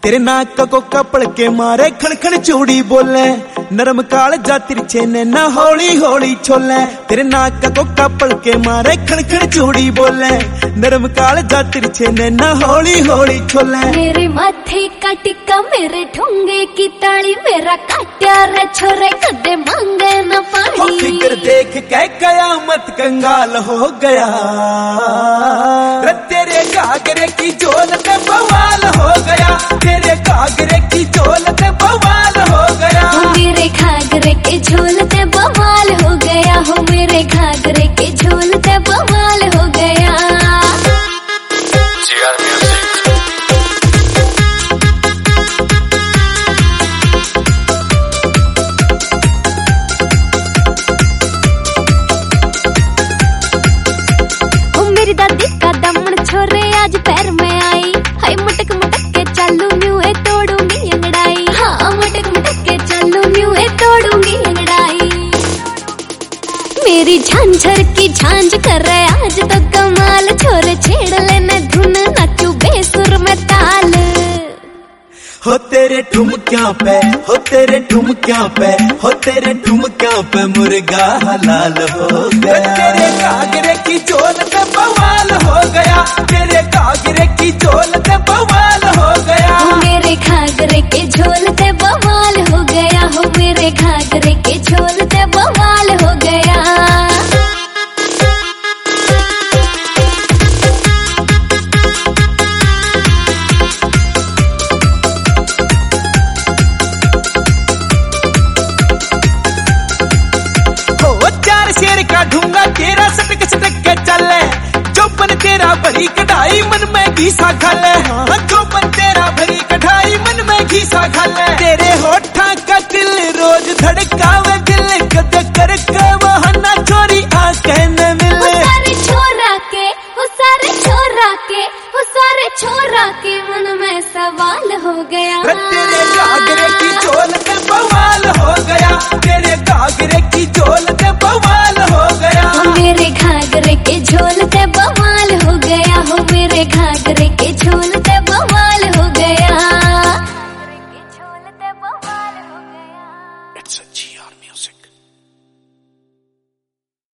तेरे नाक को कपड़ के मारे खड़खड़ चूड़ी बोले, नरम काल जा तिरछे ने ना हौली हौली छोले। तेरे नाक को कपड़ के मारे खड़खड़ चूड़ी बोले, नरम काल जा तिरछे ने ना हौली हौली छोले। मेरे माथे का टिक्का मेरे ठुंगे की ताली, मेरा काट्या रे छोरे कदे मांगे न पानी। फिकर देख के कयामत कंगाल हो गया, तेरे घाघरे की झोल पे बवाल हो गया, तेरे घाघरे की झोल पे बवाल हो गया। मेरे घाघरे के झोल पे बवाल हो गया, हो मेरे घाघरे के झोल पे बवाल हो गया। मेरी दादी का दमन छोरे आज पैर में आई, हाय मुटक मुटक के चालू न्यू ए तोड़ूंगी अंगड़ाई। हाँ मुटक मुटक के चालू न्यू ए तोड़ूंगी अंगड़ाई। मेरी झांझर की झांझ कर रहे आज तो कमाल, छोरे छेड़ लेने धुन नाचू बेसुर में ताल। हो तेरे ठुमक्या पे, हो तेरे ठुमक्या पे, हो तेरे ठुमक्या पे मुर्गा हलाल हो गया। तेरे घाघरे की झोल पे बवाल हो गया, तेरे घाघरे की झोल पे बवाल हो गया। मेरे घाघरे के झोल पे बवाल हो गया, हो मेरे घाघरे के झोल पे बवाल हो गया। ढूंगा तेरा सटक सटक के चले, चौपन तेरा भरी कढ़ाई मन में घीसा खाले। हाँ चौपन तेरा भरी कढ़ाई मन में घीसा खाले। तेरे होठा का दिल रोज धड़कावे दिल, कद कर के वहाना चोरी आंखें न मिले। सारे छोरा के, वो सारे छोरा के, वो सारे छोरा के मन में सवाल हो गया। तेरे घाघरे की झोल पे बवाल हो गया, तेरे घाघरे की झोल पे बवाल हो गया। मेरे घाघरे के झोल पे बवाल हो गया, हो मेरे घाघरे के